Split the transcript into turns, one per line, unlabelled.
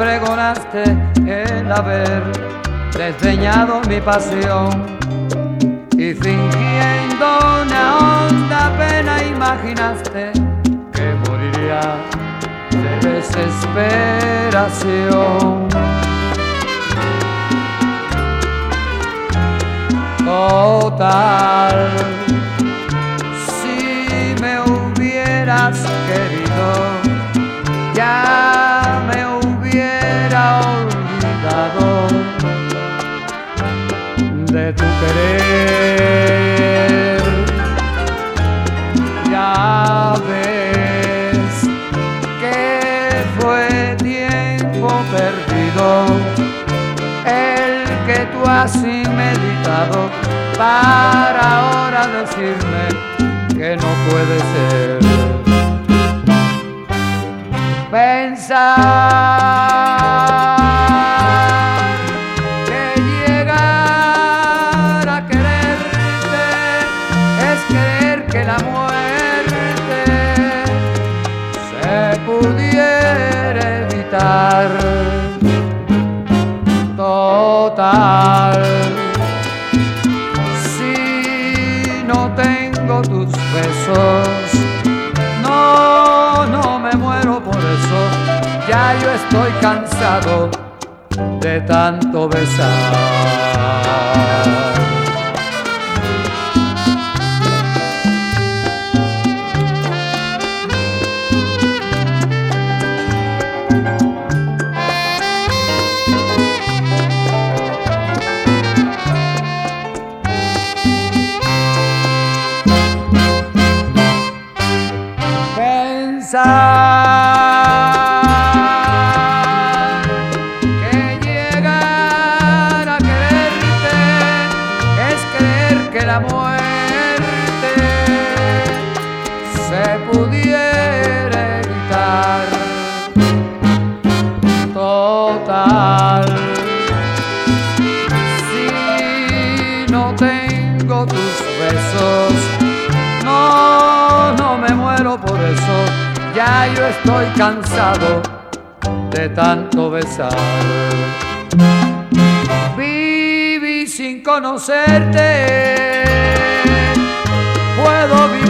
pregonaste el haber desdeñado mi pasión, y fingiendo una honda pena imaginaste que moriría de desesperación. Total, si me hubieras querido, ya me hubiera olvidado de tu querer. Ya ves que fue tiempo perdido el que tú has meditado para ahora decirme que no puede ser. Pensar que llegar a quererte es creer que la muerte se pudiera evitar. Total, si no tengo tus besos, no me muero por eso. Ya yo estoy cansado de tanto besar. Pensar que llegar a quererte es creer que la muerte se pudiera evitar. Total, si no tengo tus besos, no me muero por eso. Ya yo estoy cansado de tanto besar. Viví sin conocerte, puedo vivir